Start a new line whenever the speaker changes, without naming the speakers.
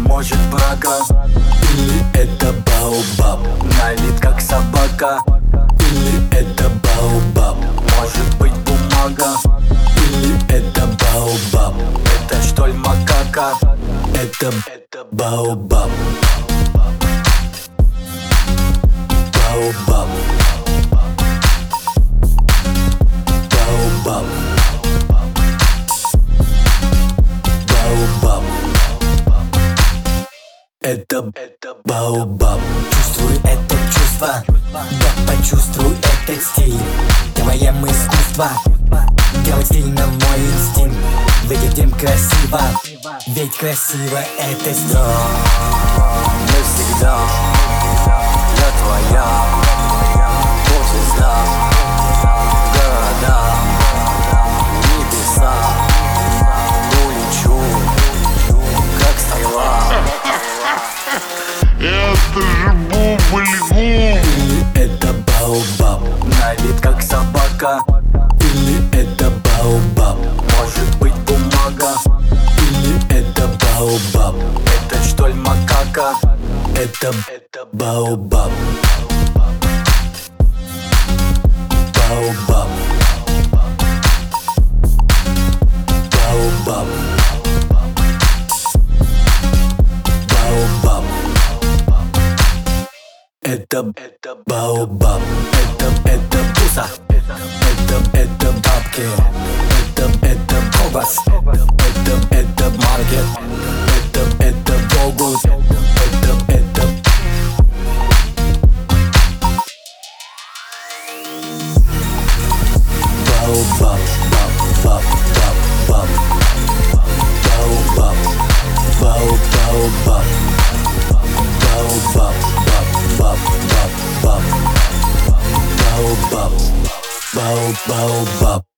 может брага, или это баобаб, на вид как собака, или это баобаб, может быть бумага, или это баобаб, это что ли макака, это баобаб, баобаб, баобаб, баобаб, это баобаб.
Чувствуй это чувство, да почувствуй этот стиль. Делаем искусство, делать стильно мой инстинкт. Выглядим красиво, ведь красиво это стиль.
Навсегда я твоя, звезда, города, небеса, улечу, как стрела.
Это же бубль-гум.
Или это баобаб, на вид как собака, или это баобаб, может быть бумага, или это баобаб, это что ли макака, это баобаб, баобаб, баобаб, баобаб, это баобаб, это туса, это бабки, это колбас, это маркет, это богус, это баобаб, баб, баб, баб, баобаб, баобаб, баобаб, баб, баб, баб, баобаб, баобаб.